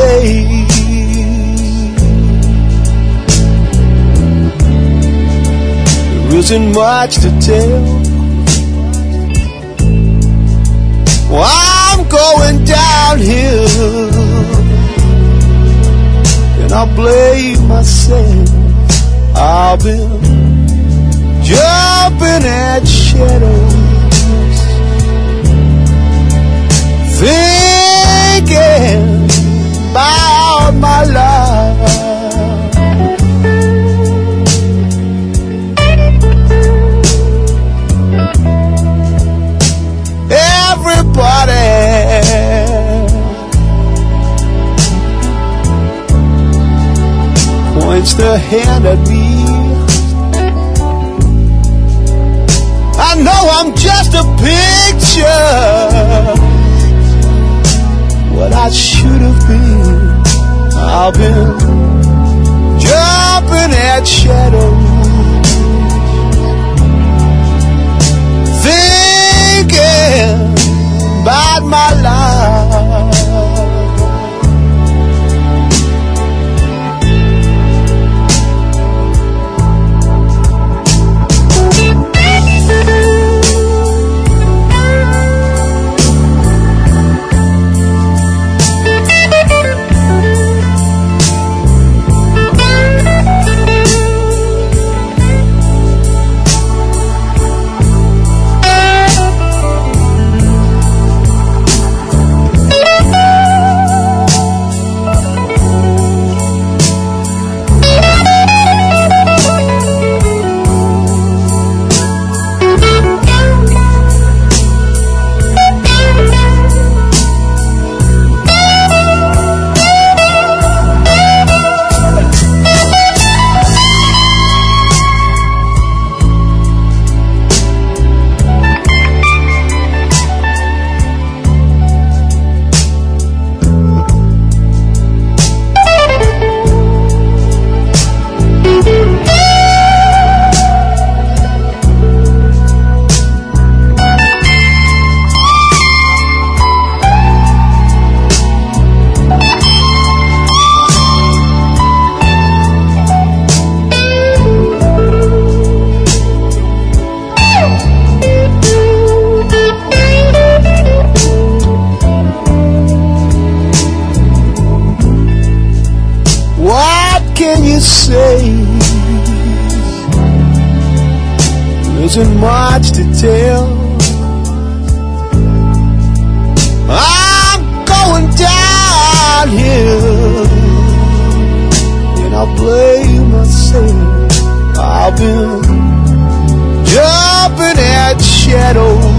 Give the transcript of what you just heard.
say. There isn't much to tell. Well, I'm going downhill, and I blame myself. I've been jumping at shadows, thinking about my life. Everybody points their hand at me. I know I'm just a picture, what I should have been. I've been jumping at shadows, thinking about my life. Isn't much to tell. I'm going downhill, and I blame myself. I've been jumping at shadows,